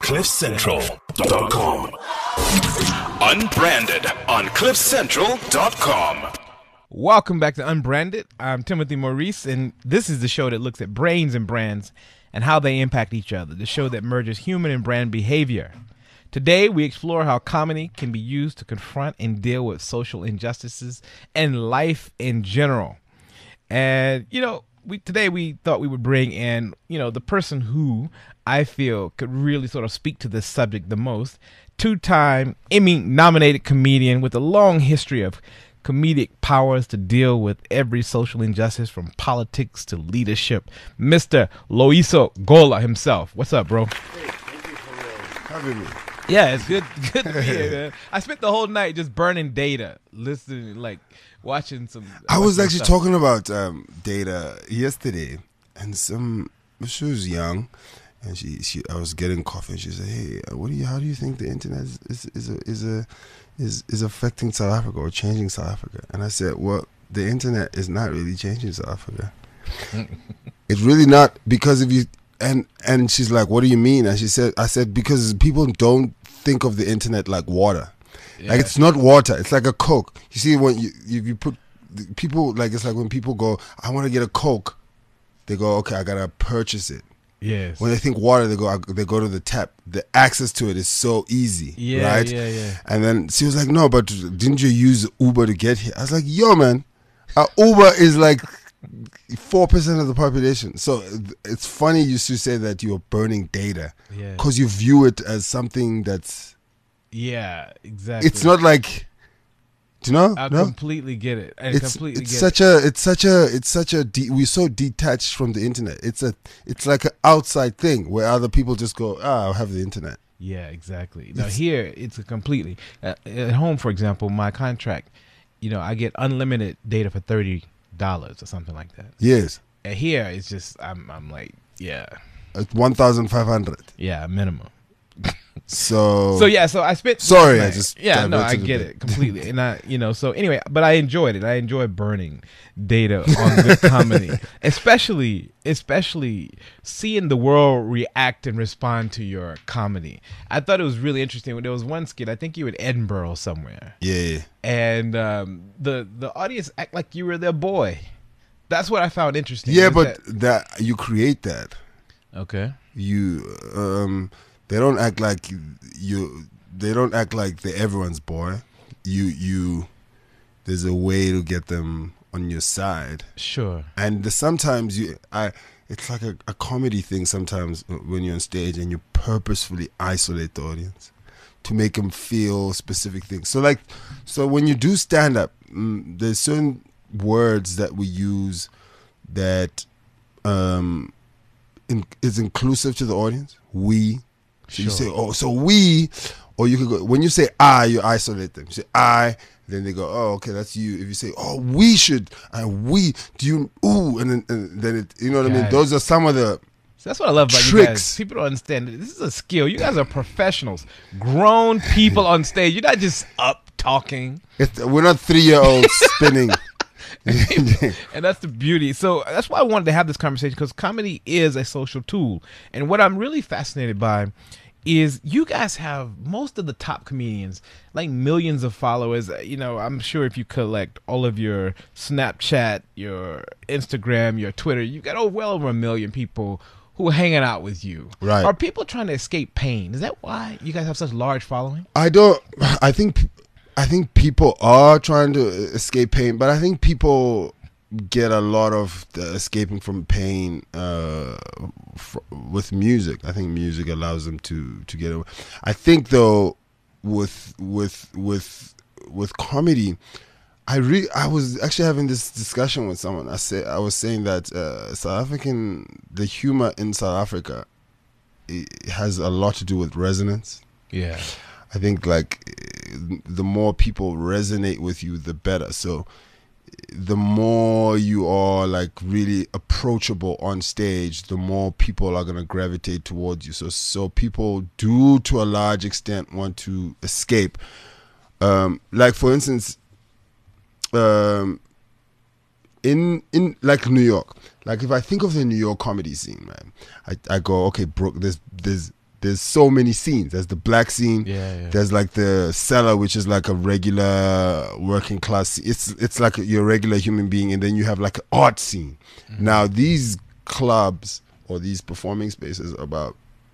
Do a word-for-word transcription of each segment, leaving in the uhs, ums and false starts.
cliff central dot com. Unbranded on cliff central dot com. Welcome back to Unbranded. I'm Timothy Maurice, and this is the show that looks at brains and brands and how they impact each other, the show that merges human and brand behavior. Today, we explore how comedy can be used to confront and deal with social injustices and life in general. And, you know, we today we thought we would bring in, you know, the person who I feel could really sort of speak to this subject the most, two-time Emmy-nominated comedian with a long history of comedic powers to deal with every social injustice from politics to leadership, Mister Loiso Gola himself. What's up, bro? Hey, thank you for uh, having me. Yeah, it's good, good to be here, man. I spent the whole night just burning data, listening, like watching some. I was watching actually stuff. talking about um, data yesterday, and some she was young, and she, she I was getting coffee, and she said, "Hey, what do you? How do you think the internet is is is a, is a is is affecting South Africa or changing South Africa?" And I said, "Well, the internet is not really changing South Africa. It's really not, because if you." And and she's like, "What do you mean?" And she said, "I said because people don't think of the internet like water. Yeah. Like, it's not water. It's like a Coke. You see, when you you, you put people, like, it's like when people go, I want to get a Coke, they go, okay, I gotta purchase it. Yes. When they think water, they go they go to the tap. The access to it is so easy, Yeah, right? yeah, yeah. And then she was like, "No, but didn't you use Uber to get here?" I was like, "Yo, man, uh, Uber is like four percent of the population." So it's funny you should say that you're burning data, Yeah. because you view it as something that's. Yeah, exactly. It's not like, do you know? I no? completely get it. I It's completely it's get such it. a it's such a it's such a de- we're so detached from the internet. It's a it's like an outside thing where other people just go, ah, I'll have the internet. Yeah, exactly. Now It's- here, it's a completely uh, at home. For example, my contract, you know, I get unlimited data for thirty dollars or something like that. Yes, And here, it's just I'm I'm like, yeah, at one thousand five hundred. yeah, minimum. So So yeah, so I spent. Sorry, I last night- just yeah, no, I diverted a get bit. it completely, and I, you know, so anyway, but I enjoyed it. I enjoy burning data on good comedy, especially, especially seeing the world react and respond to your comedy. I thought it was really interesting. There was one skit, I think you were in Edinburgh somewhere, yeah, and um, the the audience act like you were their boy. That's what I found interesting. yeah, is but that- that you create that. okay, You um, they don't act like you. They don't act like they're everyone's boy. You you. There's a way to get them on your side. sure, And the, sometimes you, I, it's like a, a comedy thing. Sometimes when you're on stage and you purposefully isolate the audience to make them feel specific things. So like, so when you do stand up, mm, there's certain words that we use that um, in, is inclusive to the audience. We. So you Sure. say, oh, so we, or you could go, when you say I, you isolate them. You say I, then they go, oh, okay, that's you. If you say, oh, we should, and we, do you, ooh, and then, and then it, you know what I mean? Got it. Those are some of the, So that's what I love about you guys. Tricks. People don't understand it. This is a skill. You guys are professionals, grown people on stage. You're not just up talking, it's, we're not three-year-olds spinning. and that's the beauty. So that's why I wanted to have this conversation, because comedy is a social tool. And what I'm really fascinated by is you guys have most of the top comedians, like millions of followers. You know, I'm sure if you collect all of your Snapchat, your Instagram, your Twitter, you got oh, well over a million people who are hanging out with you. Right. Are people trying to escape pain? Is that why you guys have such large following? I don't, I think, I think people are trying to escape pain, but I think people get a lot of the escaping from pain uh, fr- with music. I think music allows them to to get away. I think though, with with with with comedy, I re I was actually having this discussion with someone. I say I was saying that uh, South African, the humor in South Africa, it has a lot to do with resonance. Yeah. I think like the more people resonate with you, the better. So the more you are like really approachable on stage, the more people are going to gravitate towards you. So so people do to a large extent want to escape. Um, like for instance, um, in in like New York, like if I think of the New York comedy scene, man, I, I go, okay, Brook, there's there's there's so many scenes. There's the black scene. Yeah, yeah. There's like the cellar, which is like a regular working class. It's it's like you're a regular human being, and then you have like an art scene. Mm-hmm. Now these clubs or these performing spaces are about,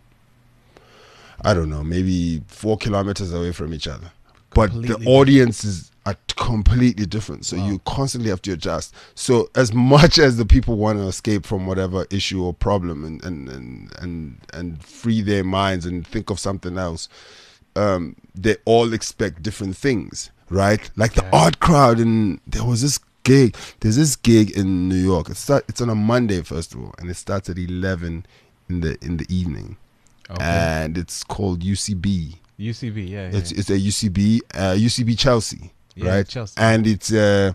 I don't know, maybe four kilometers away from each other, but the audiences are completely different. So wow. you constantly have to adjust. So as much as the people want to escape from whatever issue or problem and and and and, and free their minds and think of something else, um, they all expect different things, right? Like okay. the art crowd, and there was this gig. There's this gig in New York. It start, It's on a Monday, first of all, and it starts at eleven in the in the evening, okay. and it's called U C B. U C B, yeah. yeah. It's it's a U C B, uh, U C B Chelsea. Yeah, right, Chelsea. And it's uh,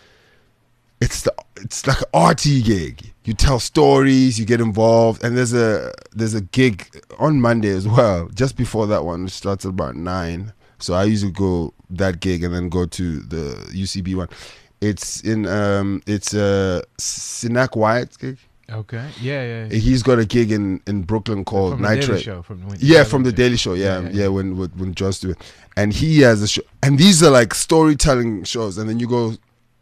it's the it's like an arty gig. You tell stories, you get involved, and there's a there's a gig on Monday as well. Just before that one, which starts at about nine. So I usually go that gig and then go to the U C B one. It's in um, it's a uh, Sinak Wyatt's gig. Okay. Yeah, yeah, yeah. He's got a gig in, in Brooklyn called from Nitrate. The Daily Show, from when yeah, from the Daily Show. Yeah, yeah, yeah, yeah when when, when John's doing, and he has a show, and these are like storytelling shows, and then you go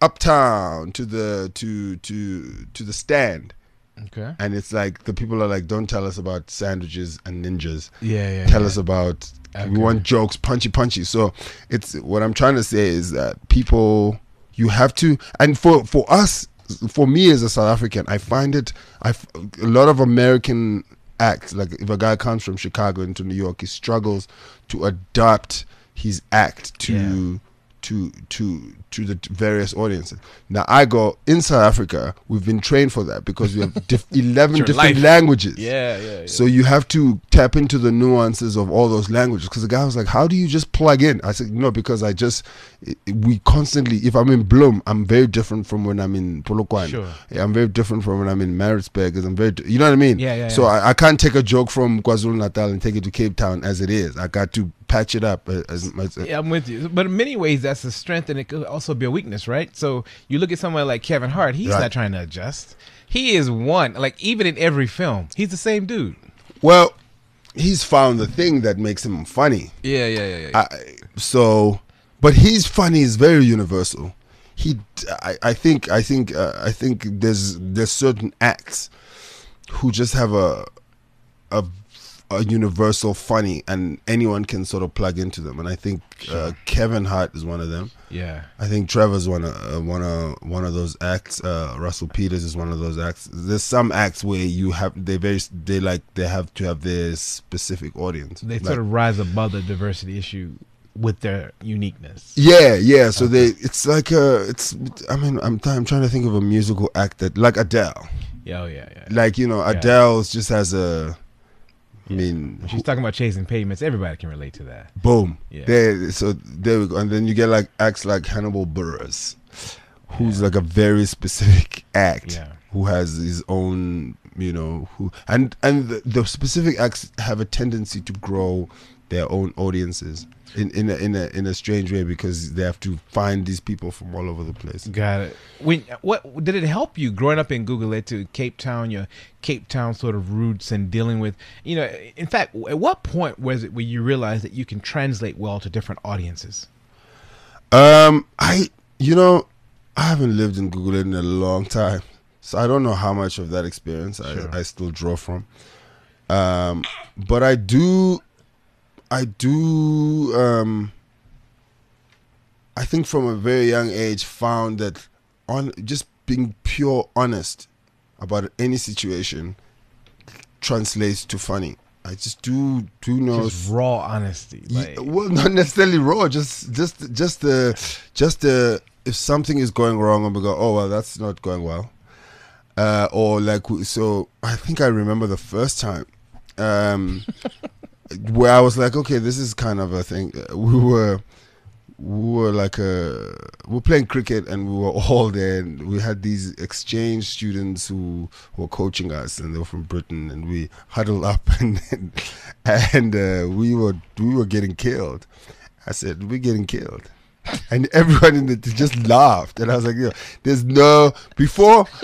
uptown to the to to to the stand. Okay. And it's like the people are like, don't tell us about sandwiches and ninjas. Yeah, yeah. Tell yeah. us about okay. we want jokes, punchy, punchy. So it's what I'm trying to say is that people, you have to, and for for us. For me as a South African, I find it, I a lot of American acts, like if a guy comes from Chicago into New York, he struggles to adapt his act to yeah. to to to the various audiences. Now I go in South Africa, we've been trained for that because we have diff- eleven different life. languages. Yeah, yeah, yeah. So you have to tap into the nuances of all those languages. Because the guy was like, "How do you just plug in?" I said, "No, because I just it, we constantly. If I'm in Bloem, I'm very different from when I'm in Polokwane. Sure. Yeah, I'm very different from when I'm in Maritzburg. Because I'm very, you know what I mean? Yeah, yeah. So yeah. I, I can't take a joke from KwaZulu Natal and take it to Cape Town as it is. I got to patch it up as, as, as yeah, I'm with you. But in many ways, that's a strength, and it could also be a weakness, right? So you look at someone like Kevin Hart, he's right. not trying to adjust. He is one, like even in every film, he's the same dude. Well, he's found the thing that makes him funny. Yeah, yeah, yeah. yeah. I, so, but his funny is very universal. He, I, I think, I think, uh, I think there's there's certain acts who just have a a a universal funny, and anyone can sort of plug into them. And I think sure. uh, Kevin Hart is one of them. Yeah, I think Trevor's one of uh, one of one of those acts. Uh, Russell Peters is one of those acts. There's some acts where you have they very they like they have to have their specific audience. They like, sort of rise above the diversity issue with their uniqueness. Yeah, yeah. So okay. they it's like a it's. I mean, I'm I'm trying to think of a musical act that like Adele. Yeah, oh yeah, yeah. Like you know, yeah. Adele just has a. I mean, when she's talking about chasing payments. Everybody can relate to that. Boom. Yeah. There. So there we go. And then you get like acts like Hannibal Buress, who's yeah. like a very specific act, yeah. who has his own, you know, who and and the, the specific acts have a tendency to grow their own audiences in in a, in a in a strange way because they have to find these people from all over the place. Got it. When what did it help you growing up in Google to Cape Town, your Cape Town sort of roots and dealing with, you know, in fact, at what point was it where you realized that you can translate well to different audiences? Um, I you know, I haven't lived in Google in a long time, so I don't know how much of that experience sure. I I still draw from. Um, but I do. I do, um, I think from a very young age found that on just being pure honest about any situation translates to funny. I just do do know just raw honesty. Like. Yeah, well, not necessarily raw. Just just just the just the if something is going wrong and we go, oh well, that's not going well, uh, or like so. I think I remember the first time. Um, where I was like, okay, this is kind of a thing. We were, we were like a, we were playing cricket and we were all there. And we had these exchange students who were coaching us, and they were from Britain. And we huddled up, and and uh, we were we were getting killed. I said, we're getting killed, and everyone in the just laughed. And I was like, yeah, there's no before.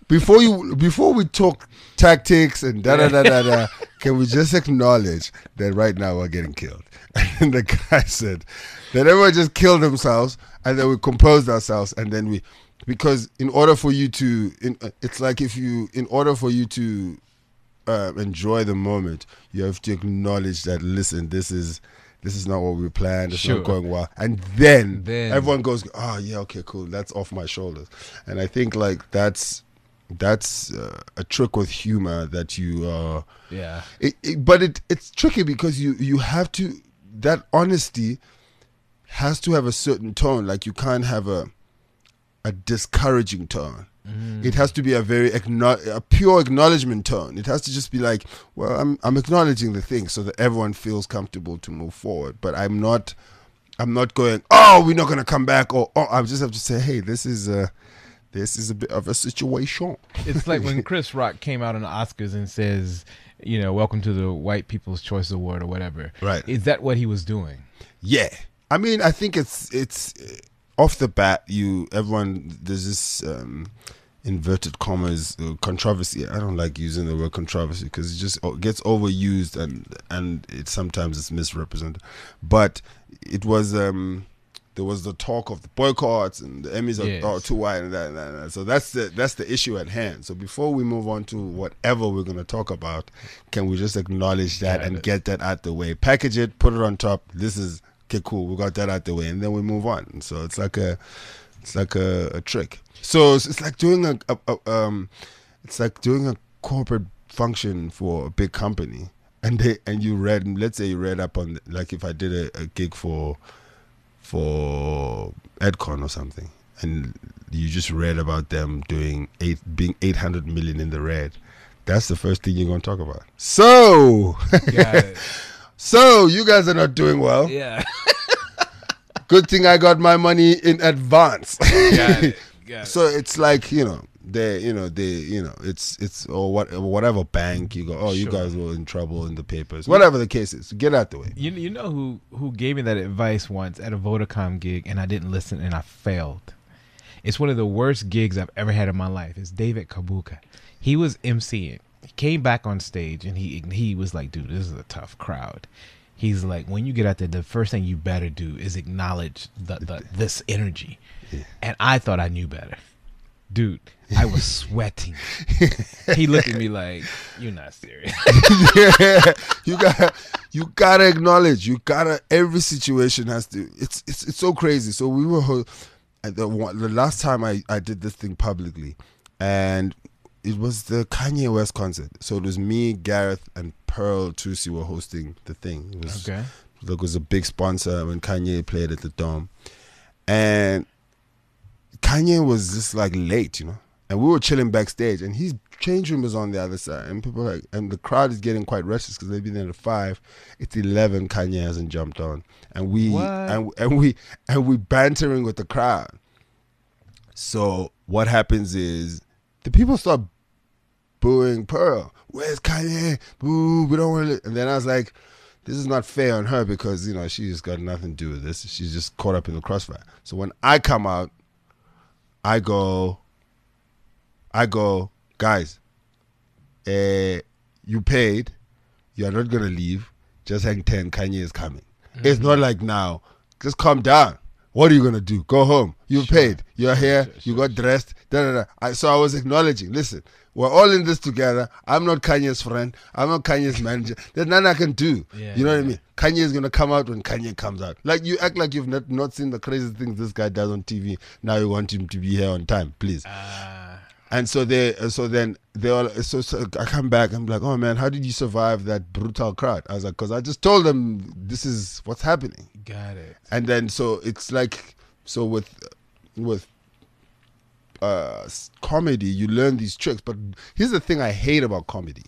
before you before we talk tactics and da da da da da, can we just acknowledge that right now we're getting killed? And the guy said that everyone just killed themselves, and then we composed ourselves, and then we, because in order for you to, in, it's like if you, in order for you to uh, enjoy the moment, you have to acknowledge that, listen, this is. This is not what we planned. It's Sure. not going well. And then, Then- everyone goes, oh, yeah, okay, cool. That's off my shoulders. And I think, like, that's that's uh, a trick with humor that you... Uh, Yeah. it, it, but it it's tricky because you, you have to... That honesty has to have a certain tone. Like, you can't have a a discouraging tone. It has to be a very acknow- a pure acknowledgement tone. It has to just be like, well, I'm I'm acknowledging the thing so that everyone feels comfortable to move forward. But I'm not I'm not going, oh, we're not gonna come back, or oh, I just have to say, hey, this is a this is a bit of a situation. It's like when Chris Rock came out on the Oscars and says, you know, welcome to the White People's Choice Award or whatever. Right. Is that what he was doing? Yeah, I mean, I think it's it's uh, off the bat. You everyone there's this um, inverted commas uh, controversy. I don't like using the word controversy because it just o- gets overused and and it sometimes it's misrepresented. But it was um, there was the talk of the boycotts and the Emmys Yes. are, are too wide and that, and that, and that. So that's the that's the issue at hand. So before we move on to whatever we're going to talk about, can we just acknowledge that Got and it. get that out the way? Package it, put it on top. This is okay, cool. We got that out the way, and then we move on. And so it's like a it's like a, a trick. So it's, it's like doing a, a, a um, it's like doing a corporate function for a big company, and they and you read, let's say you read up on, like if I did a, a gig for for Edcon or something, and you just read about them doing eight being eight hundred million in the red. That's the first thing you're gonna talk about. So, Got it. so you guys are not doing well. Yeah. Good thing I got my money in advance. Got it. Got it. So it's like, you know, they, you know, they, you know, it's it's or what whatever bank you go, oh, you Sure. guys were in trouble in the papers, whatever the case is. Get out the way. You you know who who gave me that advice once at a Vodacom gig, and I didn't listen and I failed. It's one of the worst gigs I've ever had in my life. It's David Kabuka. He was emceeing. He came back on stage and he he was like, dude, this is a tough crowd. He's like, when you get out there, the first thing you better do is acknowledge the, the this energy. Yeah. And I thought I knew better. Dude, I was sweating. He looked at me like, you're not serious. Yeah, you got you gotta acknowledge. You gotta every situation has to. It's it's it's so crazy. So we were ho- at the one, the last time I I did this thing publicly, and it was the Kanye West concert. So it was me, Gareth, and Pearl Tusi were hosting the thing. It was, Okay. It was a big sponsor when Kanye played at the Dome, and Kanye was just like late, you know, and we were chilling backstage, and his change room was on the other side, and people were like, and the crowd is getting quite restless because they've been there at five. It's eleven. Kanye hasn't jumped on, and we What? and and we and we bantering with the crowd. So what happens is the people start booing Pearl. Where's Kanye? Boo! We don't want to. And then I was like, this is not fair on her because, you know, she just got nothing to do with this. She's just caught up in the crossfire. So when I come out, I go, I go, guys, uh, you paid. You are not going to leave. Just hang ten. Kanye is coming. Mm-hmm. It's not like now. Just calm down. What are you going to do? Go home. You Sure. paid. You're here. Sure, you sure, got dressed. Da, da, da. I, so I was acknowledging, listen, we're all in this together. I'm not Kanye's friend. I'm not Kanye's manager. There's nothing I can do. Yeah, you know what I yeah. mean? Kanye is going to come out when Kanye comes out. Like, you act like you've not, not seen the crazy things this guy does on T V. Now you want him to be here on time, please. Uh, And so they, so then they all, so, so I come back. I'm like, oh man, how did you survive that brutal crowd? I was like, because I just told them this is what's happening. got it. And then so it's like, so with with uh, s- comedy, you learn these tricks. But here's the thing I hate about comedy,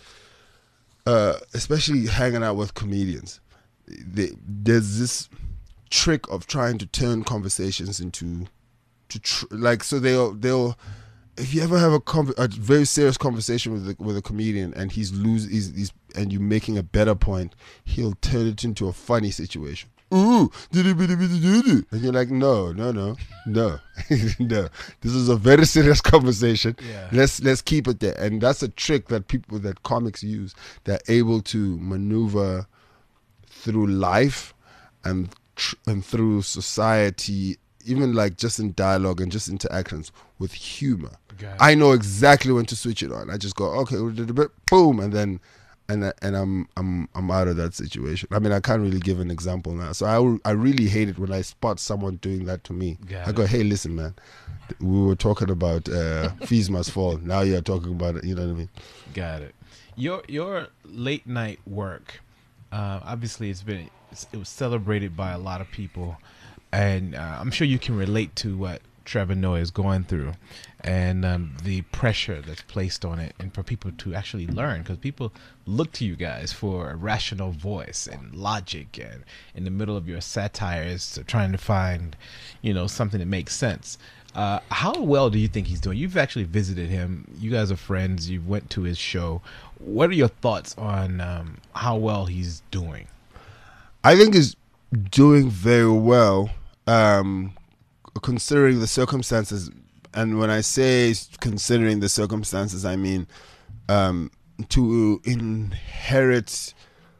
uh, especially hanging out with comedians. They, there's this trick of trying to turn conversations into, to tr- like, so they'll they'll. If you ever have a, con- a very serious conversation with a, with a comedian and he's lose, he's, he's and you're making a better point, he'll turn it into a funny situation. ooh, and you're like, no, no, no, no, no. This is a very serious conversation. Yeah. Let's let's keep it there. And that's a trick that people that comics use. They're able to maneuver through life and tr- and through society, even like just in dialogue and just interactions with humor. Got it. I know exactly when to switch it on. I just go, okay, boom, and then and I- and I'm I'm I'm out of that situation. I mean, I can't really give an example now. So I will- I really hate it when I spot someone doing that to me. Got I go, hey, listen, man, we were talking about uh, fees must fall. Now you're talking about it. You know what I mean? Got it. Your your late night work, uh, obviously, it's been it was celebrated by a lot of people, and uh, I'm sure you can relate to what Trevor Noah is going through, and um, the pressure that's placed on it, and for people to actually learn, because people look to you guys for a rational voice and logic, and in the middle of your satires, trying to find, you know, something that makes sense. Uh, how well do you think he's doing? You've actually visited him. You guys are friends. You went to his show. What are your thoughts on um, how well he's doing? I think he's doing very well, um, considering the circumstances. And when I say considering the circumstances, I mean um, to inherit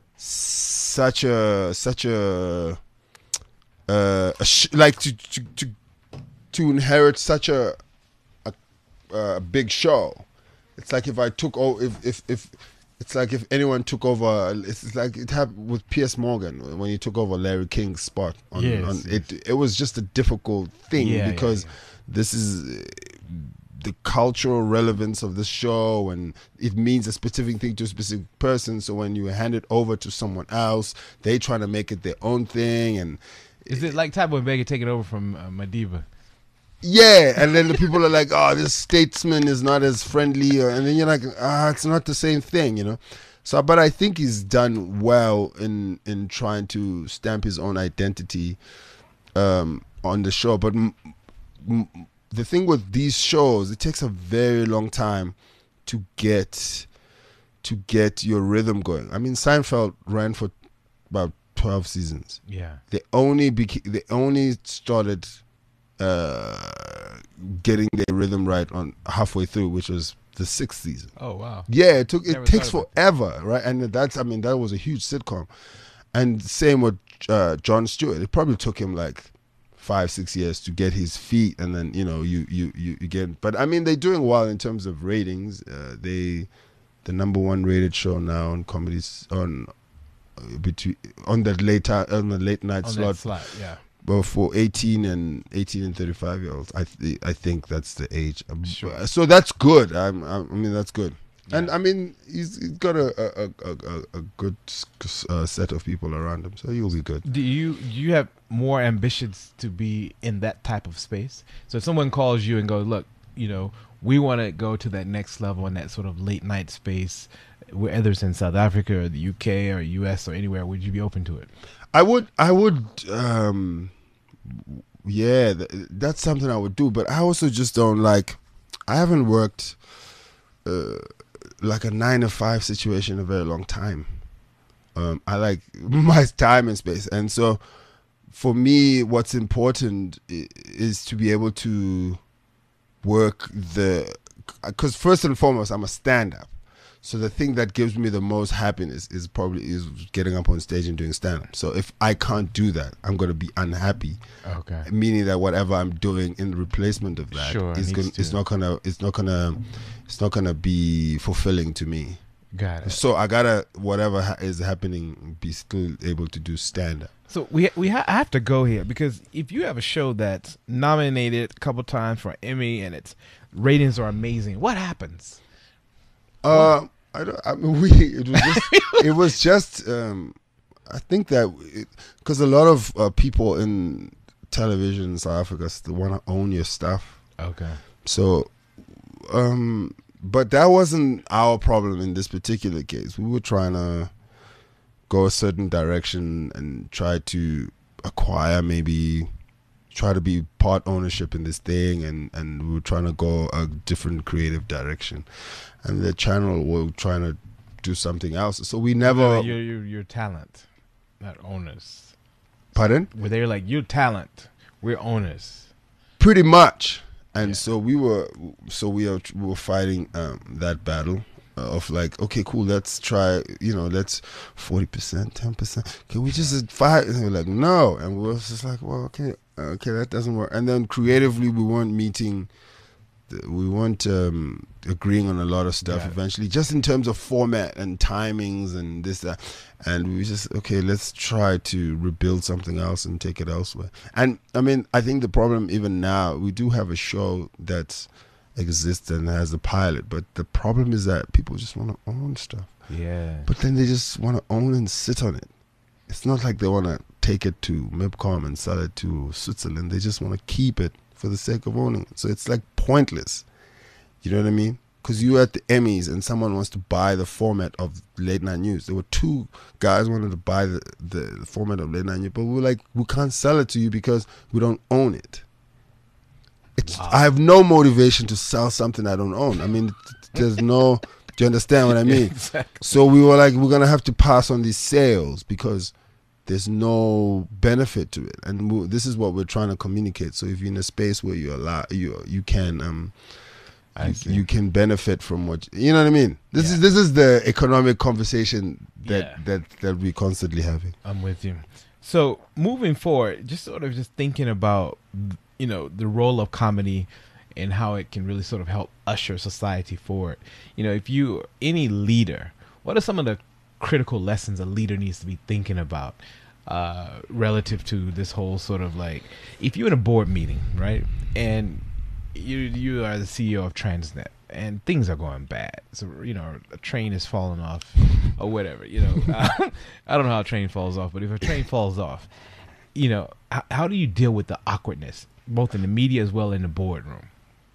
such a such a, uh, a sh- like to to, to to inherit such a, a a big show. It's like if I took over, if if if it's like if anyone took over. It's like it happened with Piers Morgan when he took over Larry King's spot. On, Yes, on yes. it, it was just a difficult thing Yeah, yeah, because yeah. this is uh, the cultural relevance of the show, and it means a specific thing to a specific person. So when you hand it over to someone else, they try to make it their own thing, and Is it like Tybo and Vega taking over from uh, Madiba? yeah, and then the people are like, "Oh, this statesman is not as friendly," or, and then you're like, "Ah, it's not the same thing," you know. So, but I think he's done well in in trying to stamp his own identity um, on the show. But m- m- the thing with these shows, it takes a very long time to get to get your rhythm going. I mean, Seinfeld ran for about twelve seasons. Yeah. They only beca- they only started uh, getting their rhythm right on halfway through, which was the sixth season. Oh wow. Yeah, it took Never it takes thought forever, right? And that's I mean that was a huge sitcom, and same with uh, Jon Stewart. It probably took him like five six years to get his feet, and then you know you you you, you get. But I mean they're doing well in terms of ratings. Uh, they the number one rated show now on comedies on uh, between on that late on the late night On slot. that slot, yeah. Well, for eighteen and eighteen and thirty-five year olds, I th- I think that's the age. Um, Sure. So that's good. I'm, I'm, I mean, that's good. And Yeah. I mean, he's, he's got a a, a, a, a good uh, set of people around him, so he'll be good. Do you do you have more ambitions to be in that type of space? So if someone calls you and goes, "Look, you know, we want to go to that next level in that sort of late night space, whether it's in South Africa or the U K or U S or anywhere," would you be open to it? I would, I would, um, yeah, th- that's something I would do. But I also just don't like. I haven't worked uh, like a nine to five situation in a very long time. Um, I like my time and space, and so for me, what's important i- is to be able to work the. Because first and foremost, I'm a stand-up. So the thing that gives me the most happiness is probably is getting up on stage and doing stand-up. So if I can't do that, I'm going to be unhappy. Okay. Meaning that whatever I'm doing in replacement of that Sure, is needs going, to- it's not gonna it's not gonna it's not gonna be fulfilling to me. Got it. So I gotta whatever ha- is happening, be still able to do stand-up. So we we ha- I have to go here because if you have a show that's nominated a couple times for an Emmy and its ratings are amazing, what happens? Uh, I don't. I mean, we. It was just. it was just. Um, I think that because a lot of uh, people in television in South Africa still want to own your stuff. Okay. So, um, but that wasn't our problem in this particular case. We were trying to go a certain direction and try to acquire maybe try to be part ownership in this thing, and and we were trying to go a different creative direction, and the channel were trying to do something else. So we never Your your your talent, not owners. Pardon? Where they're like, you're talent, we're owners. Pretty much. And Yeah. so we were, so we are, we were fighting um, that battle of like, okay, cool, let's try, you know, let's forty percent, ten percent. Can we just fight? And they were like, no. And we were just like, well, okay, okay, that doesn't work. And then creatively, we weren't meeting, we weren't um, agreeing on a lot of stuff Yeah. eventually, just in terms of format and timings and this, that. And we just, okay, let's try to rebuild something else and take it elsewhere. And I mean, I think the problem even now, we do have a show that's exists and has a pilot, but the problem is that people just want to own stuff. Yeah. But then they just want to own and sit on it. It's not like they want to take it to MIPCOM and sell it to Switzerland. They just want to keep it for the sake of owning it. So it's like pointless. You know what I mean? Because you're at the Emmys and someone wants to buy the format of late night news. There were two guys wanted to buy the, the, the format of late night news, but we were like, we can't sell it to you because we don't own it. It's, Wow. I have no motivation to sell something I don't own. I mean, there's no. Do you understand what I mean? Exactly. So we were like, we're gonna have to pass on these sales because there's no benefit to it, and we, this is what we're trying to communicate. So if you're in a space where you allow you you can um I you, see. you can benefit from what you know what I mean. This Yeah. is this is the economic conversation that Yeah. that that we're constantly having. I'm with you. So moving forward, just sort of just thinking about, you know, the role of comedy and how it can really sort of help usher society forward. You know, if you any leader, what are some of the critical lessons a leader needs to be thinking about uh, relative to this whole sort of like, if you're in a board meeting, right, and you you are the C E O of Transnet and things are going bad, so you know a train is falling off or whatever, you know, uh, I don't know how a train falls off, but if a train falls off, you know, how, how do you deal with the awkwardness, both in the media as well in the boardroom?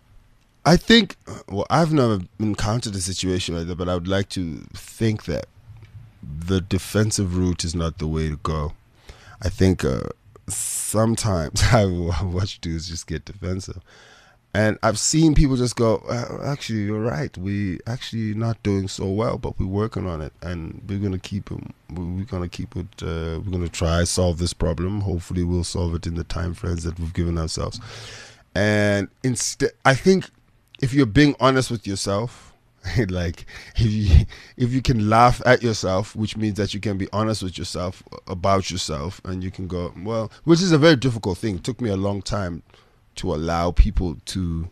I think, well, I've never encountered a situation like that, but I would like to think that the defensive route is not the way to go. I think uh, sometimes I watch dudes just get defensive. And I've seen people just go, uh, actually, you're right. We actually not doing so well, but we're working on it, and we're gonna keep it. We're gonna keep it. Uh, we're gonna try solve this problem. Hopefully, we'll solve it in the time frames that we've given ourselves. And instead, I think if you're being honest with yourself, like if you if you can laugh at yourself, which means that you can be honest with yourself about yourself, and you can go, well, which is a very difficult thing. It took me a long time to allow people to,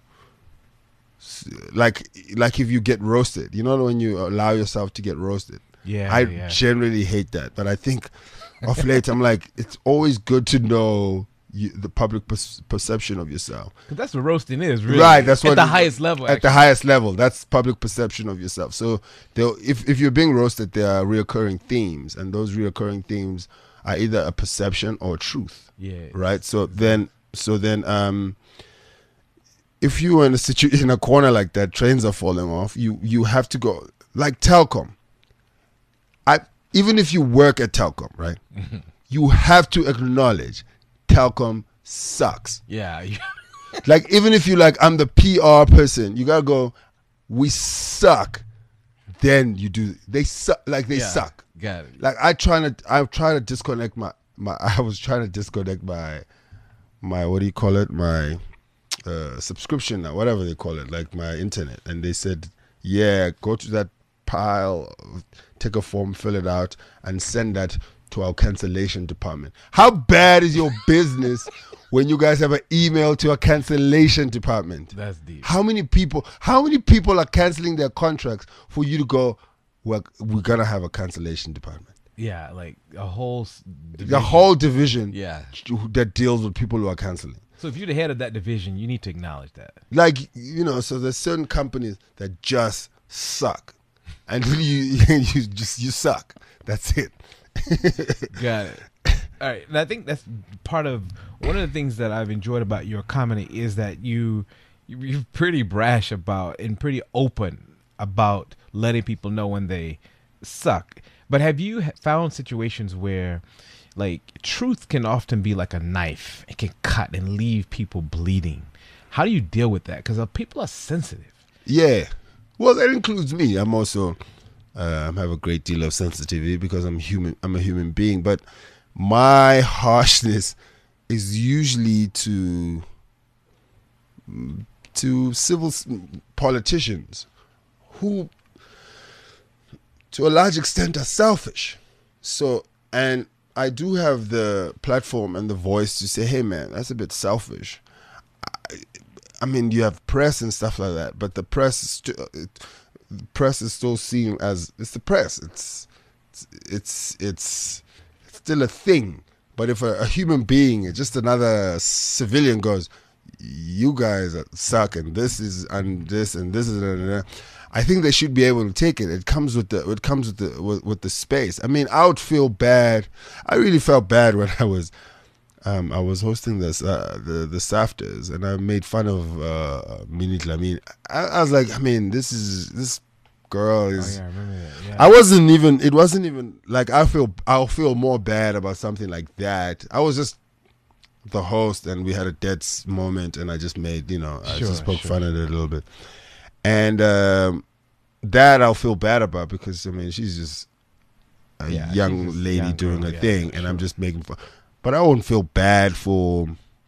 like like if you get roasted, you know, when you allow yourself to get roasted. Yeah, I yeah. generally hate that, but I think of late I'm like, it's always good to know you, the public per- perception of yourself. 'Cause that's what roasting is, really. Right, that's what at the it- highest level. At the actually. highest level, that's public perception of yourself. So there- if if you're being roasted, there are reoccurring themes, and those reoccurring themes are either a perception or a truth. Yeah. Right. So then, so then, um, if you are in a situ in a corner like that, trains are falling off. You you have to go like Telkom. I even if you work at Telkom, right, you have to acknowledge Telkom sucks. Yeah. Like even if you like, I'm the P R person, you gotta go, we suck. Then you do. They suck. Like they Yeah. suck. Got it. Like I trying to, I'm trying to disconnect my my. I was trying to disconnect my my what do you call it? My uh, subscription now, whatever they call it, like my internet. And they said, yeah, go to that pile, take a form, fill it out, and send that to our cancellation department. How bad is your business when you guys have an email to a cancellation department? That's deep. How many people? How many people are canceling their contracts for you to go? Well, we're gonna have a cancellation department. Yeah, like a whole s- The division. whole division Yeah. that deals with people who are canceling. So if you're the head of that division, you need to acknowledge that. Like, you know, so there's certain companies that just suck, and you you just you suck. That's it. Got it. All right, and I think that's part of one of the things that I've enjoyed about your comedy is that you you're pretty brash about and pretty open about letting people know when they suck. But have you ha- found situations where, like, truth can often be like a knife; it can cut and leave people bleeding? How do you deal with that? Because people are sensitive. Yeah. Well, that includes me. I'm also uh, I have a great deal of sensitivity because I'm human. I'm a human being. But my harshness is usually to to civil s- politicians who, to a large extent, are selfish. So, and I do have the platform and the voice to say, hey man, that's a bit selfish. I, I mean, you have press and stuff like that, but the press is st- it, the press is still seen as, it's the press. It's it's it's it's, it's still a thing. But if a, a human being, just another civilian, goes, you guys suck and this is and this and this is, and that, I think they should be able to take it. It comes with the it comes with the with, with the space. I mean, I would feel bad. I really felt bad when I was um, I was hosting this uh, the the Safters, and I made fun of uh, Minnie Dlamini. I, I was like, I mean, this is this girl is. Oh, yeah, I remember that. Yeah. I wasn't even. It wasn't even like I feel. I'll feel more bad about something like that. I was just the host, and we had a dead s- moment, and I just made, you know, I Sure, just spoke sure. fun of it a little bit, and um, that I'll feel bad about, because I mean she's just a Yeah, young she's just lady young doing girl, her yeah, thing, and sure. I'm just making fun. But I won't feel bad for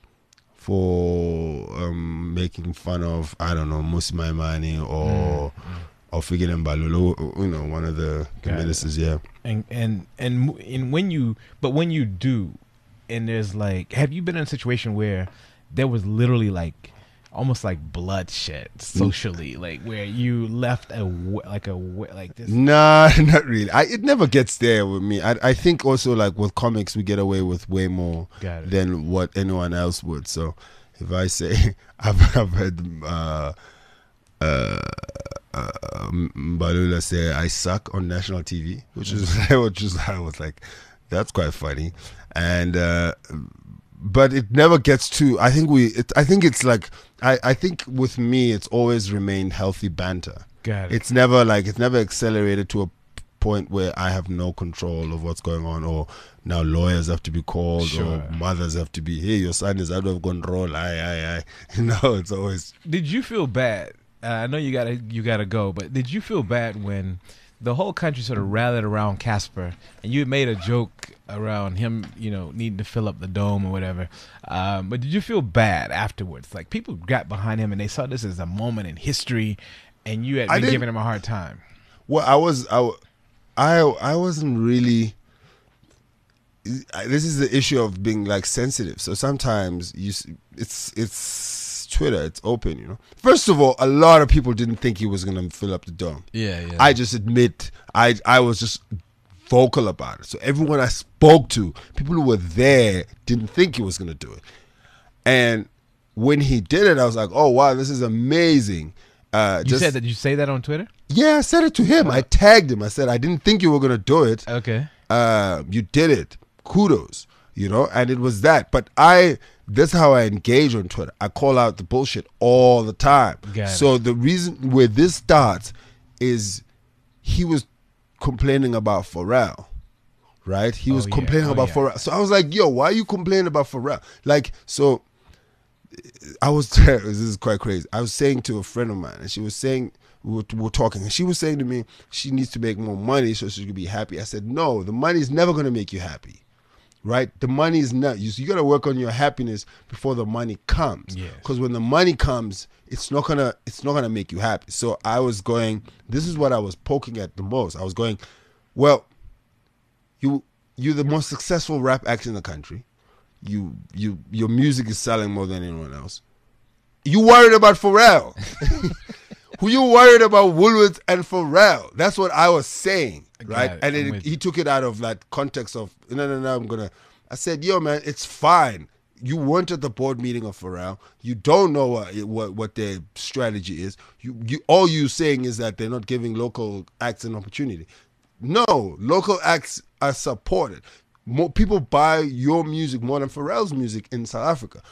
for um, making fun of, I don't know, Musi Maimane or or Figile Mbalulu, you know, one of the, the Got it. ministers. Yeah. and and and mo- and when you but when you do, and there's like, have you been in a situation where there was literally like almost like bloodshed socially, like where you left a wa- like a wa- like this? Nah, not really. I, it never gets there with me. I I think also, like with comics, we get away with way more Got it. than what anyone else would. So if I say I've I've heard uh, uh, uh, Mbalula say I suck on national T V, which is which is I was like, that's quite funny, and. Uh, but it never gets to. I think we. It, I think it's like. I, I think with me, it's always remained healthy banter. Got it. It's never like it's never accelerated to a point where I have no control of what's going on, or now lawyers have to be called, Sure. or mothers have to be. Hey, your son is out of control. Aye, aye, aye. You know, it's always. Did you feel bad? Uh, I know you gotta you gotta go, but did you feel bad when the whole country sort of rallied around Casper, and you had made a joke around him, you know, needing to fill up the dome or whatever? Um, but did you feel bad afterwards? Like, people got behind him and they saw this as a moment in history, and you had I been didn't- giving him a hard time. Well, I was. I. w- I. I wasn't really. I- This is the issue of being like sensitive. So sometimes you. s- It's. It's Twitter. It's open. You know. First of all, a lot of people didn't think he was gonna fill up the dome. Yeah, yeah. I just admit I I was just vocal about it. So everyone I spoke to, people who were there, didn't think he was gonna do it. And when he did it, I was like, oh wow, this is amazing. Uh, you just, said that. You say that on Twitter? Yeah, I said it to him. I tagged him. I said, I didn't think you were gonna do it. Okay. Uh, you did it. Kudos. You know, and it was that. But I, that's how I engage on Twitter. I call out the bullshit all the time. Got it. So the reason where this starts is he was complaining about Pharrell, right? He was Oh, yeah. complaining Oh, about yeah. Pharrell. So I was like, yo, why are you complaining about Pharrell? Like, so I was, this is quite crazy. I was saying to a friend of mine, and she was saying, we were, we were talking, and she was saying to me, she needs to make more money so she could be happy. I said, no, the money is never going to make you happy. Right, the money is not. You, you got to work on your happiness before the money comes. Yes. Because when the money comes, it's not gonna. It's not gonna make you happy. So I was going. This is what I was poking at the most. I was going, well, you you're the most successful rap act in the country. You you your music is selling more than anyone else. You worried about Pharrell? Who you worried about Woolworths and Pharrell? That's what I was saying, Got right? it. And I'm it, with he took it out of that context of no, no, no. I'm gonna. I said, yo, man, it's fine. You weren't at the board meeting of Pharrell. You don't know what what, what their strategy is. You, you all you saying is that they're not giving local acts an opportunity. No, local acts are supported. More people buy your music more than Pharrell's music in South Africa.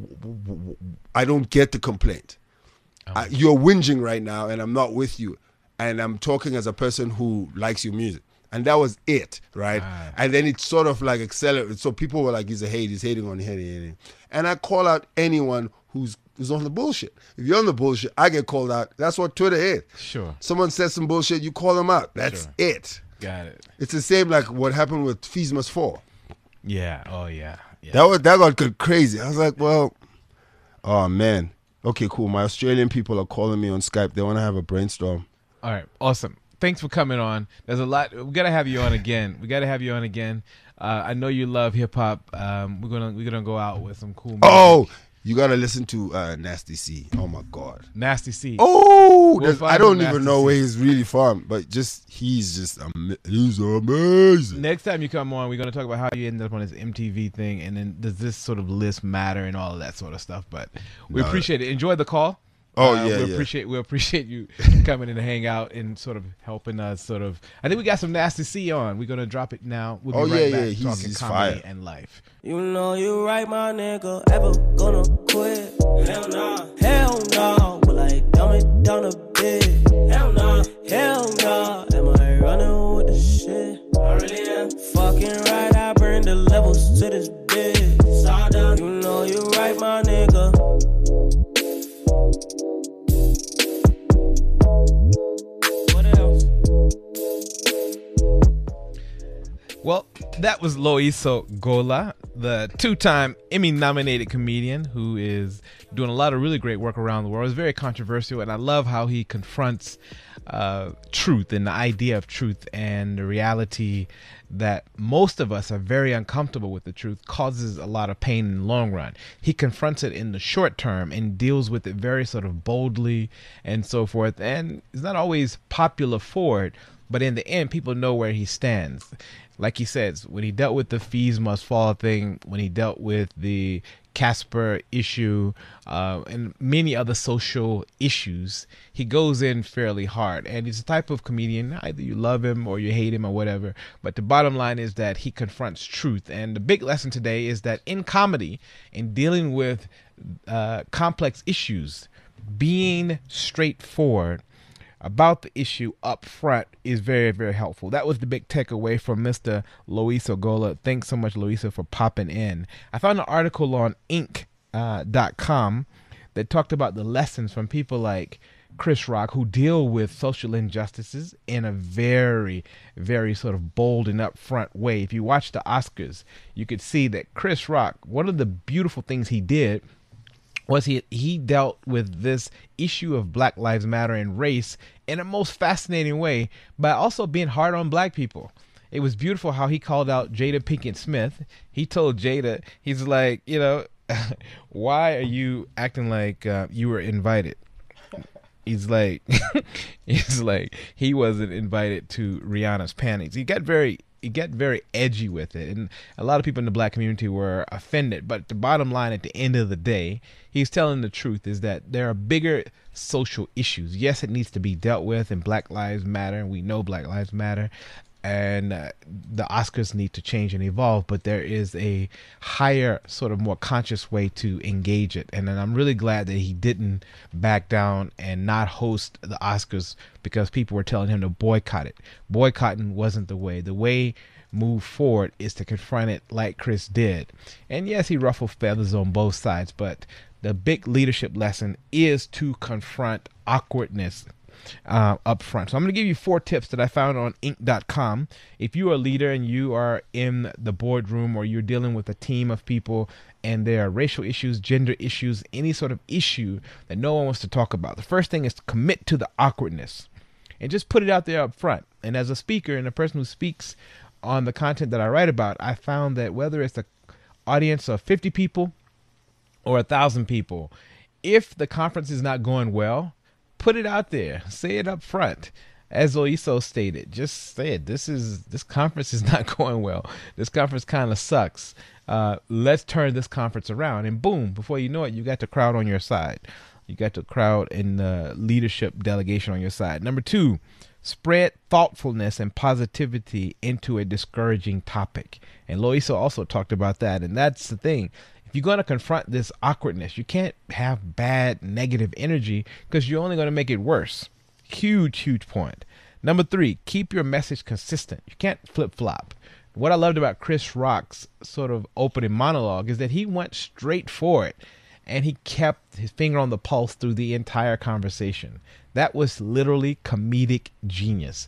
I don't get the complaint. I, you're whinging right now, and I'm not with you. And I'm talking as a person who likes your music. And that was it, right? Ah. And then it sort of like accelerated. So people were like, he's a hate, he's hating on hating, hating. And I call out anyone who's who's on the bullshit. If you're on the bullshit, I get called out. That's what Twitter is. Sure. Someone says some bullshit, you call them out. That's Sure. it. Got it. It's the same like what happened with Fees Must Fall. Yeah. Oh yeah. Yeah. That was that got good crazy. I was like, well, oh man. Okay, cool. My Australian people are calling me on Skype. They want to have a brainstorm. All right. Awesome. Thanks for coming on. There's a lot. We gotta have you on again. We gotta have you on again. Uh, I know you love hip hop. Um, we're gonna we're gonna go out with some cool music. Oh, you gotta listen to uh, Nasty C. Oh my God. Nasty C. Oh, We'll there's- find I don't Nasty even know C. where he's really from, but just he's just ama- he's amazing. Next time you come on, we're going to talk about how you ended up on this M T V thing, and then does this sort of list matter and all of that sort of stuff. But we No. appreciate it. Enjoy the call. Oh, Uh, yeah, we yeah. appreciate we appreciate you coming in to hang out and sort of helping us. Sort of, I think we got some Nasty C on. We're going to drop it now. We'll be Oh, right yeah, back yeah, he's- talking he's comedy fire. and life. You know you right, my nigga. Ever gonna quit? Hell nah. Hell nah. Will I dumb it down a bit? Hell nah. Hell nah. Am I running with the shit? I really am. Fucking right, I bring the levels to this bitch. Sawdust. You know you right, my nigga. What else? Well, that was Loiso Gola, the two-time Emmy-nominated comedian who is doing a lot of really great work around the world. It's very controversial, and I love how he confronts uh, truth and the idea of truth and the reality that most of us are very uncomfortable with. The truth causes a lot of pain in the long run. He confronts it in the short term and deals with it very sort of boldly and so forth, and is not always popular for it, but in the end, people know where he stands. Like he says, when he dealt with the fees must fall thing, when he dealt with the Casper issue, uh, and many other social issues, he goes in fairly hard. And he's the type of comedian, either you love him or you hate him or whatever. But the bottom line is that he confronts truth. And the big lesson today is that in comedy, in dealing with uh, complex issues, being straightforward about the issue up front is very, very helpful. That was the big takeaway from Mister Loiso Gola. Thanks so much, Loiso, for popping in. I found an article on Inc dot com that talked about the lessons from people like Chris Rock, who deal with social injustices in a very, very sort of bold and upfront way. If you watch the Oscars, you could see that Chris Rock, one of the beautiful things he did was he he dealt with this issue of Black Lives Matter and race in a most fascinating way, by also being hard on black people. It was beautiful how he called out Jada Pinkett Smith. He told Jada, he's like, you know, why are you acting like uh, you were invited? He's like, he's like, he wasn't invited to Rihanna's panties. He got very, he got very edgy with it, and a lot of people in the black community were offended. But the bottom line, at the end of the day, he's telling the truth: is that there are bigger social issues. Yes, it needs to be dealt with, and Black Lives Matter, and we know Black Lives Matter, and uh, the Oscars need to change and evolve, but there is a higher, sort of more conscious way to engage it. And then I'm really glad that he didn't back down and not host the Oscars because people were telling him to boycott it. Boycotting wasn't the way. The way move forward is to confront it like Chris did. And yes, he ruffled feathers on both sides, but the big leadership lesson is to confront awkwardness Uh, up front. So I'm going to give you four tips that I found on Inc dot com. If you are a leader and you are in the boardroom or you're dealing with a team of people and there are racial issues, gender issues, any sort of issue that no one wants to talk about, the first thing is to commit to the awkwardness and just put it out there up front. And as a speaker and a person who speaks on the content that I write about, I found that whether it's an audience of fifty people or a thousand people, if the conference is not going well, put it out there. Say it up front. As Loiso stated, just say it. This is this conference is not going well. This conference kind of sucks. Uh, let's turn this conference around. And boom, before you know it, you got the crowd on your side. You got the crowd and the leadership delegation on your side. Number two, spread thoughtfulness and positivity into a discouraging topic. And Loiso also talked about that. And that's the thing. You're going to confront this awkwardness. You can't have bad, negative energy because you're only going to make it worse. Huge, huge point. Number three, keep your message consistent. You can't flip-flop. What I loved about Chris Rock's sort of opening monologue is that he went straight for it, and he kept his finger on the pulse through the entire conversation. That was literally comedic genius.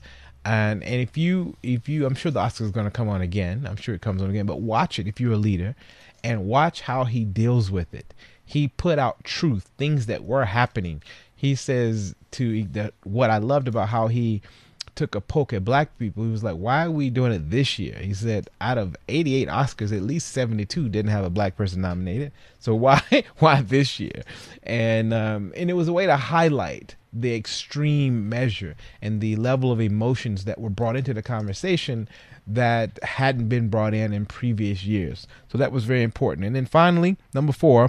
And and if you if you I'm sure the Oscars is going to come on again. I'm sure it comes on again. But watch it if you're a leader, and watch how he deals with it. He put out truth, things that were happening. He says to that what I loved about how he took a poke at black people. He was like, why are we doing it this year? He said out of eighty-eight Oscars, at least seventy-two didn't have a black person nominated. So why why this year? And um, and it was a way to highlight the extreme measure and the level of emotions that were brought into the conversation that hadn't been brought in in previous years. So that was very important. And then finally, number four,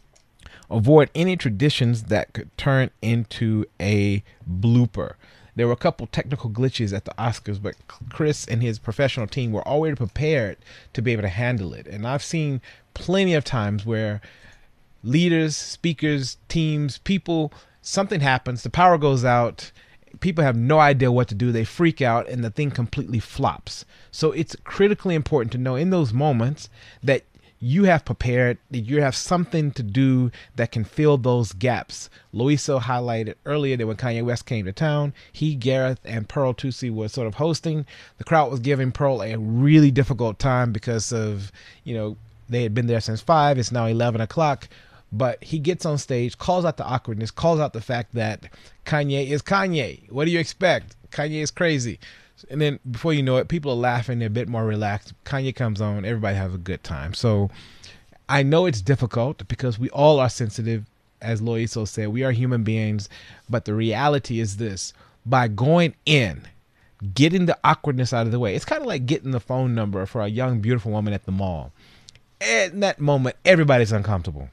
avoid any traditions that could turn into a blooper. There were a couple technical glitches at the Oscars, but Chris and his professional team were already prepared to be able to handle it. And I've seen plenty of times where leaders, speakers, teams, people, something happens, the power goes out, people have no idea what to do, they freak out, and the thing completely flops. So it's critically important to know in those moments that you have prepared, that you have something to do that can fill those gaps. Loiso highlighted earlier that when Kanye West came to town, he, Gareth, and Pearl Tusi were sort of hosting. The crowd was giving Pearl a really difficult time because of, you know, they had been there since five. It's now eleven o'clock. But he gets on stage, calls out the awkwardness, calls out the fact that Kanye is Kanye. What do you expect? Kanye is crazy. And then before you know it, people are laughing. They're a bit more relaxed. Kanye comes on. Everybody has a good time. So I know it's difficult because we all are sensitive. As Loiso said, we are human beings. But the reality is this. By going in, getting the awkwardness out of the way, it's kind of like getting the phone number for a young, beautiful woman at the mall. In that moment, everybody's uncomfortable.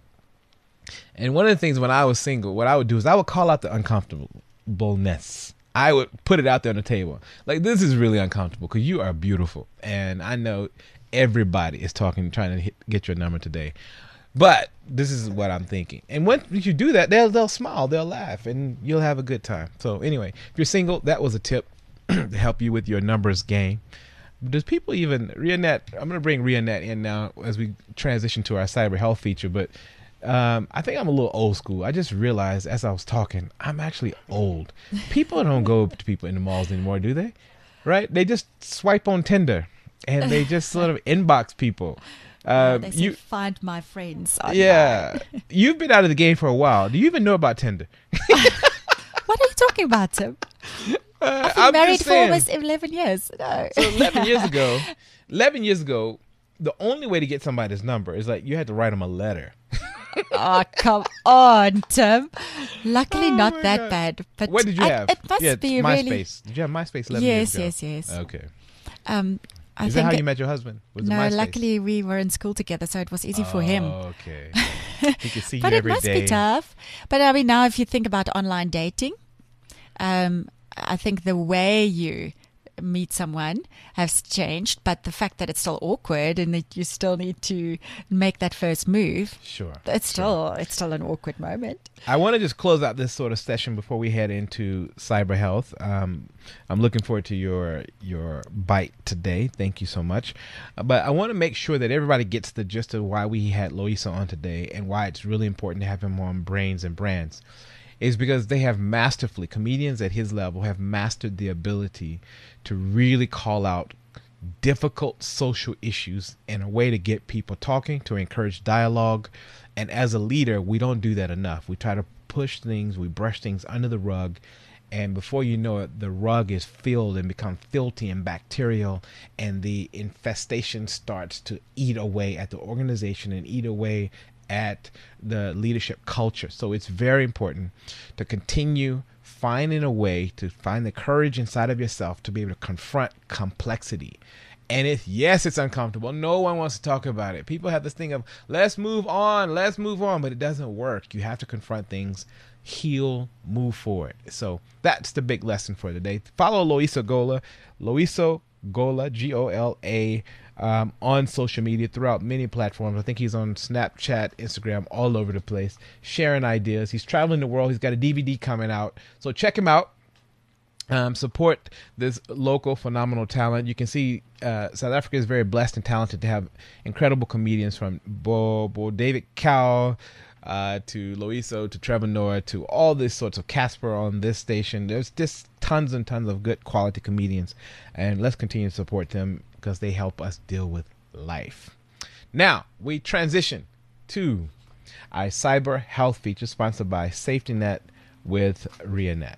And one of the things when I was single, what I would do is I would call out the uncomfortableness. I would put it out there on the table. Like, this is really uncomfortable because you are beautiful. And I know everybody is talking, trying to hit, get your number today. But this is what I'm thinking. And once you do that, they'll, they'll smile, they'll laugh, and you'll have a good time. So anyway, if you're single, that was a tip to help you with your numbers game. Does people even, Rianette, I'm going to bring Rianette in now as we transition to our cyber health feature, but Um, I think I'm a little old school. I just realized as I was talking, I'm actually old. People don't go to people in the malls anymore, do they? Right? They just swipe on Tinder and they just sort of inbox people. Uh, Uh, they say, you, find my friends. Online. yeah. You've been out of the game for a while. Do you even know about Tinder? What are you talking about, Tim? Uh, I've been I'm married just for saying. almost eleven years. No. So eleven years ago, eleven years ago, the only way to get somebody's number is like you had to write them a letter. Oh, come on, Tim. Luckily, Oh not my that God. bad. But What did you I- have? It must yeah, be MySpace. really. Did you have MySpace eleven Yes, years ago? yes, yes. Okay. Um, I Is that think how it- you met your husband? Was it no, MySpace? luckily we were in school together, so it was easy for him. Oh, okay. He could see But you it every must day. be tough. But I mean, now if you think about online dating, um, I think the way you meet someone has changed, but the fact that it's still awkward and that you still need to make that first move, Sure. it's sure. still it's still an awkward moment. I want to just close out this sort of session before we head into cyber health. Um, I'm looking forward to your your bite today. Thank you so much. Uh, but I want to make sure that everybody gets the gist of why we had Loiso on today and why it's really important to have him on Brains and Brands. Is because they have masterfully, comedians at his level have mastered the ability to really call out difficult social issues in a way to get people talking, to encourage dialogue. And as a leader, we don't do that enough. We try to push things, we brush things under the rug. And before you know it, the rug is filled and become filthy and bacterial, and the infestation starts to eat away at the organization and eat away at the leadership culture. So it's very important to continue finding a way to find the courage inside of yourself to be able to confront complexity. And it's, yes, it's uncomfortable. No one wants to talk about it. People have this thing of, let's move on, let's move on, but it doesn't work. You have to confront things, heal, move forward. So that's the big lesson for today. Follow Loiso Gola, Loiso Gola, G O L A, um, on social media throughout many platforms. I think he's on Snapchat, Instagram, all over the place, sharing ideas. He's traveling the world. He's got a D V D coming out. So check him out. Um, support this local phenomenal talent. You can see uh, South Africa is very blessed and talented to have incredible comedians from Bo, Bo David Cow, uh, to Loiso, to Trevor Noah, to all these sorts of Casper on this station. There's just tons and tons of good quality comedians, and let's continue to support them because they help us deal with life. Now we transition to our cyber health feature sponsored by Safety Net with RiaNet.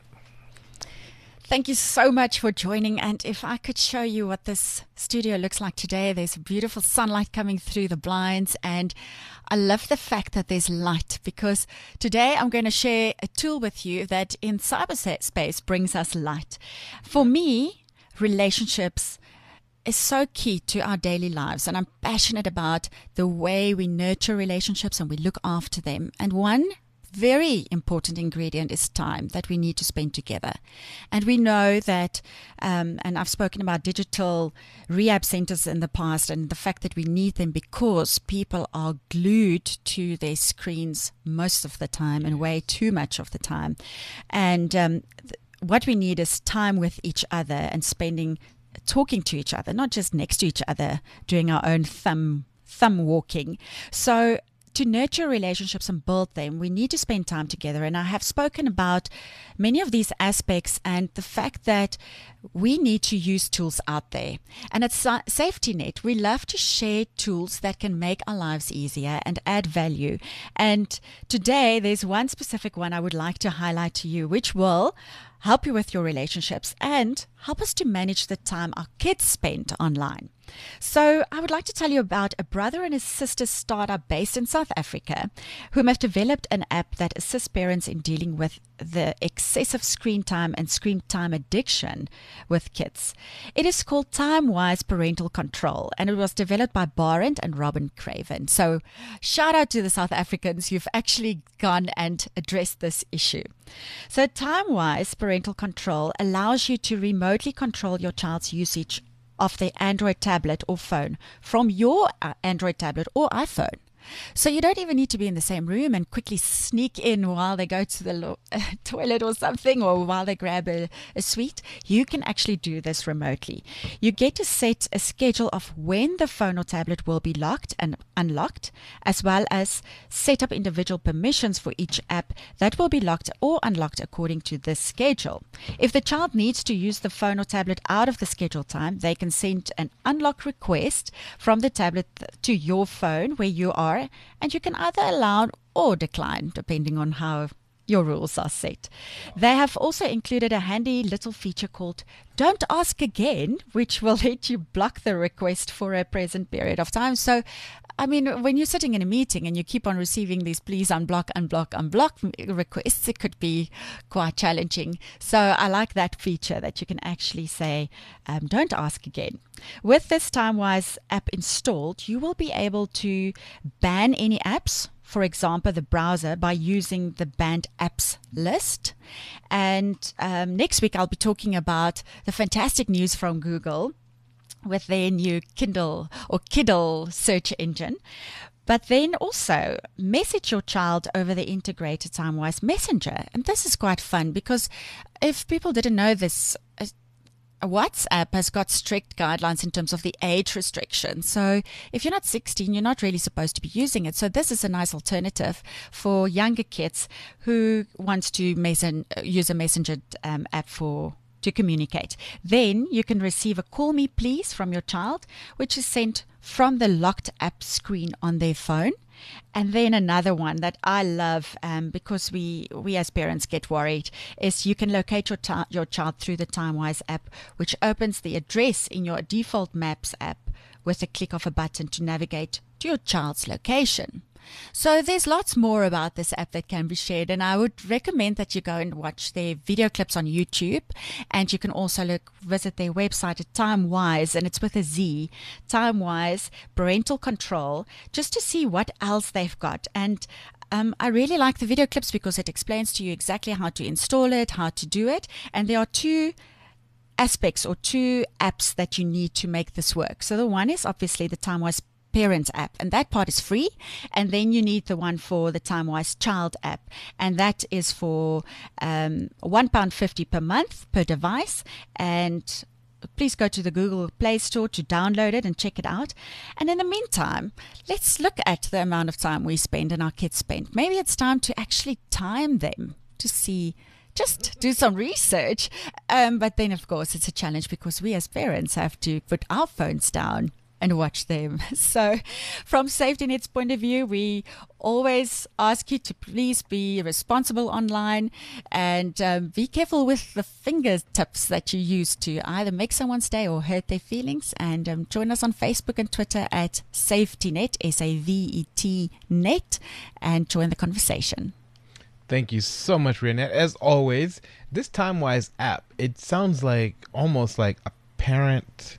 Thank you so much for joining. And if I could show you what this studio looks like today, there's beautiful sunlight coming through the blinds. And I love the fact that there's light, because today I'm going to share a tool with you that in cyberspace brings us light. For me, relationships is so key to our daily lives. And I'm passionate about the way we nurture relationships and we look after them. And one very important ingredient is time that we need to spend together. And we know that, um, and I've spoken about digital rehab centers in the past and the fact that we need them because people are glued to their screens most of the time and way too much of the time. And um, th- what we need is time with each other and spending, talking to each other, not just next to each other, doing our own thumb, thumb walking. So to nurture relationships and build them, we need to spend time together. And I have spoken about many of these aspects and the fact that we need to use tools out there. And at Sa- Safety Net, we love to share tools that can make our lives easier and add value. And today, there's one specific one I would like to highlight to you, which will help you with your relationships and help us to manage the time our kids spend online. So I would like to tell you about a brother and his sister startup based in South Africa whom have developed an app that assists parents in dealing with the excessive screen time and screen time addiction with kids. It is called TimeWise Parental Control, and it was developed by Barend and Robin Craven. So shout out to the South Africans who've actually gone and addressed this issue. So TimeWise Parental Control allows you to remotely control your child's usage of their Android tablet or phone from your Android tablet or iPhone. So you don't even need to be in the same room and quickly sneak in while they go to the lo- toilet or something, or while they grab a, a sweet. You can actually do this remotely. You get to set a schedule of when the phone or tablet will be locked and unlocked, as well as set up individual permissions for each app that will be locked or unlocked according to this schedule. If the child needs to use the phone or tablet out of the scheduled time, they can send an unlock request from the tablet to your phone where you are, and you can either allow or decline depending on how your rules are set. They have also included a handy little feature called Don't Ask Again, which will let you block the request for a present period of time. So, I mean, when you're sitting in a meeting and you keep on receiving these please unblock, unblock, unblock requests, it could be quite challenging. So I like that feature that you can actually say, um, don't ask again. With this TimeWise app installed, you will be able to ban any apps, for example, the browser, by using the banned apps list. And um, next week, I'll be talking about the fantastic news from Google with their new Kindle or Kiddle search engine. But then also message your child over the integrated TimeWise Messenger. And this is quite fun because if people didn't know this, WhatsApp has got strict guidelines in terms of the age restriction. So if you're not sixteen, you're not really supposed to be using it. So this is a nice alternative for younger kids who wants to messen- use a messenger um, app for to communicate. Then you can receive a call me please from your child, which is sent from the locked app screen on their phone. And then another one that I love, um, because we, we as parents get worried, is you can locate your, ta- your child through the TimeWise app, which opens the address in your default Maps app with a click of a button to navigate to your child's location. So there's lots more about this app that can be shared, and I would recommend that you go and watch their video clips on YouTube, and you can also look visit their website at TimeWise, and it's with a Z, TimeWise Parental Control, just to see what else they've got. And um, I really like the video clips because it explains to you exactly how to install it, how to do it, and there are two aspects or two apps that you need to make this work. So the one is obviously the TimeWise Parents app, and that part is free. And then you need the one for the TimeWise Child app, and that is for um, one pound fifty per month per device. And please go to the Google Play Store to download it and check it out. And in the meantime, let's look at the amount of time we spend and our kids spend. Maybe it's time to actually time them to see just do some research. Um, but then, of course, it's a challenge because we as parents have to put our phones down and watch them. So from Safety Net's point of view, we always ask you to please be responsible online and um, be careful with the fingertips that you use to either make someone's day or hurt their feelings. And um, join us on Facebook and Twitter at SafetyNet, S A V E T net, and join the conversation. Thank you so much, Renette. As always, this TimeWise app, it sounds like almost like a parent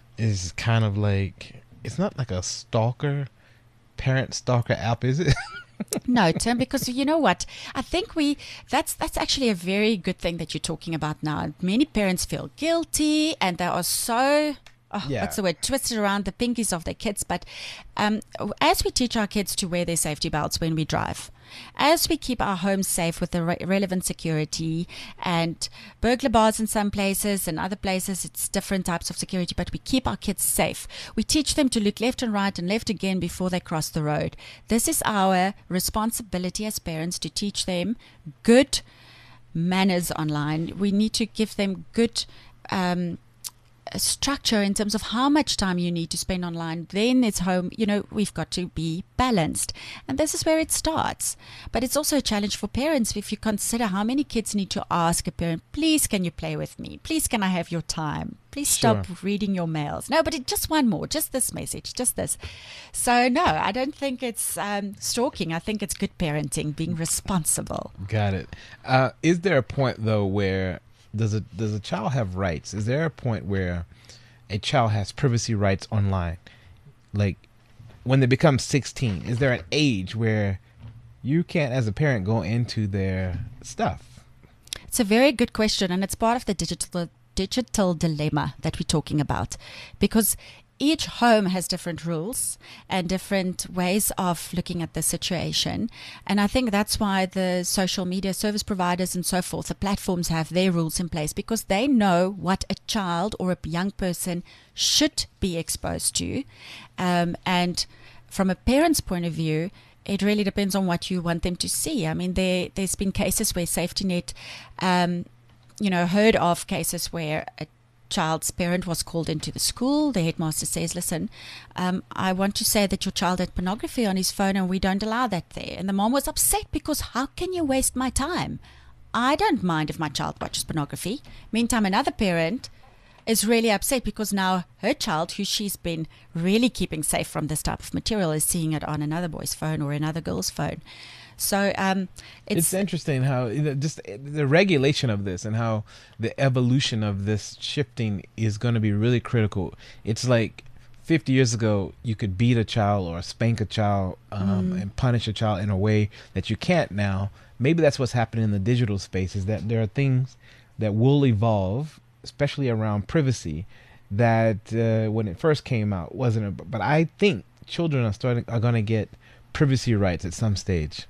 is kind of like, it's not like a stalker, parent stalker app, is it? No, Tim, because you know what? I think we that's that's actually a very good thing that you're talking about now. Many parents feel guilty and they are so oh, Yeah. what's the word, twisted around the pinkies of their kids. But um, as we teach our kids to wear their safety belts when we drive, as we keep our homes safe with the re- relevant security and burglar bars in some places and other places, it's different types of security, but we keep our kids safe. We teach them to look left and right and left again before they cross the road. This is our responsibility as parents to teach them good manners online. We need to give them good um, structure in terms of how much time you need to spend online. Then it's home. You know, we've got to be balanced, and this is where it starts. But it's also a challenge for parents if you consider how many kids need to ask a parent, please can you play with me, please can I have your time, please stop Sure. reading your mails. No, but it, just one more, just this message, just this. So no, I don't think it's um, stalking. I think it's good parenting, being responsible. Got it. Uh, is there a point though where does a does a child have rights? Is there a point where a child has privacy rights online? Like when they become sixteen, is there an age where you can't, as a parent, go into their stuff? It's a very good question, and it's part of the digital digital dilemma that we're talking about, because each home has different rules and different ways of looking at the situation. And I think that's why the social media service providers and so forth, the platforms, have their rules in place, because they know what a child or a young person should be exposed to. Um, and from a parent's point of view, it really depends on what you want them to see. I mean, there, there's been cases where SafetyNet, um, you know, heard of cases where a child's parent was called into the school. The headmaster says, listen, um, I want to say that your child had pornography on his phone and we don't allow that there. And the mom was upset because how can you waste my time? I don't mind if my child watches pornography. Meantime, another parent is really upset because now her child, who she's been really keeping safe from this type of material, is seeing it on another boy's phone or another girl's phone. So um, It's, it's, interesting how you know, just the regulation of this and how the evolution of this shifting is going to be really critical. It's like fifty years ago, you could beat a child or spank a child um, Mm. and punish a child in a way that you can't now. Maybe that's what's happening in the digital space, is that there are things that will evolve, especially around privacy, that uh, when it first came out wasn't. A, but I think children are starting are going to get privacy rights at some stage.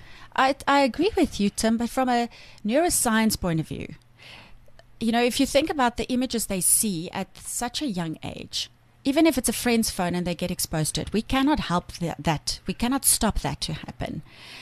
I, I agree with you, Tim, but from a neuroscience point of view, you know, if you think about the images they see at such a young age, even if it's a friend's phone and they get exposed to it, we cannot help th- that. We cannot stop that to happen.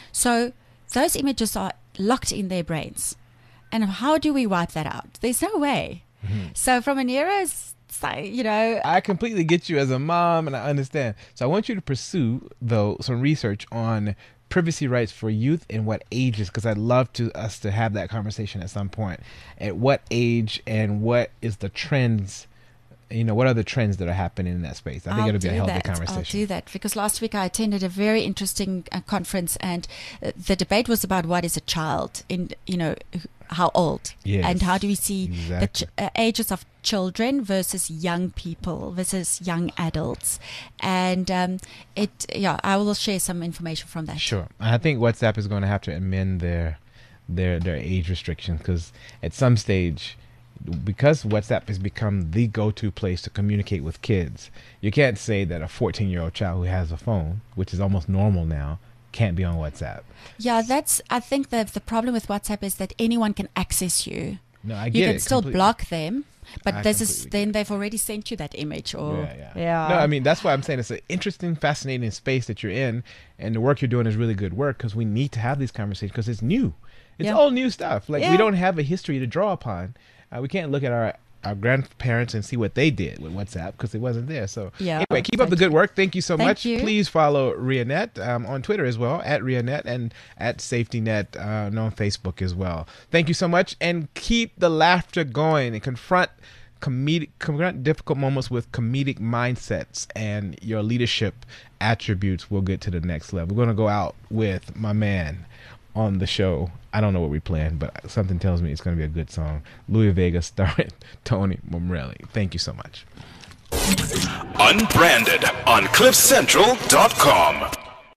So those images are locked in their brains. And how do we wipe that out? There's no way. Mm-hmm. So from a neuroscience, you know, I completely get you as a mom, and I understand. So I want you to pursue, though, some research on privacy rights for youth and what ages, because I'd love to us to have that conversation at some point. At what age and what is the trends? You know, what are the trends that are happening in that space? I think I'll it'll be a do healthy that. conversation. I'll do that, because last week I attended a very interesting uh, conference, and uh, the debate was about what is a child, in you know, how old, Yes, and how do we see the exactly. ch- uh, ages of children versus young people versus young adults, and um, it yeah, I will share some information from that. Sure. I think WhatsApp is going to have to amend their their their age restrictions, because at some stage, because WhatsApp has become the go-to place to communicate with kids, you can't say that a fourteen-year-old child who has a phone, which is almost normal now, can't be on WhatsApp. Yeah, that's. I think the the problem with WhatsApp is that anyone can access you. No, I You get can it. still completely. block them, but I this is completely then they've already sent you that image, or Yeah, yeah. No, I mean, that's why I'm saying it's an interesting, fascinating space that you're in, and the work you're doing is really good work, because we need to have these conversations, because it's new. It's Yeah. all new stuff. Like we Yeah. don't have a history to draw upon. Uh, we can't look at our our grandparents and see what they did with WhatsApp because it wasn't there. So Yeah, anyway, keep up the exactly. good work. Thank you so Thank much. you. Please follow Rianet um, on Twitter as well, at Rianet, and at SafetyNet uh, and on Facebook as well. Thank you so much, and keep the laughter going and confront comedic confront difficult moments with comedic mindsets, and your leadership attributes will get to the next level. We're going to go out with my man on the show. I don't know what we planned, but something tells me it's going to be a good song. Louis Vega starring Tony Momrelli. Thank you so much. Unbranded on cliff central dot com.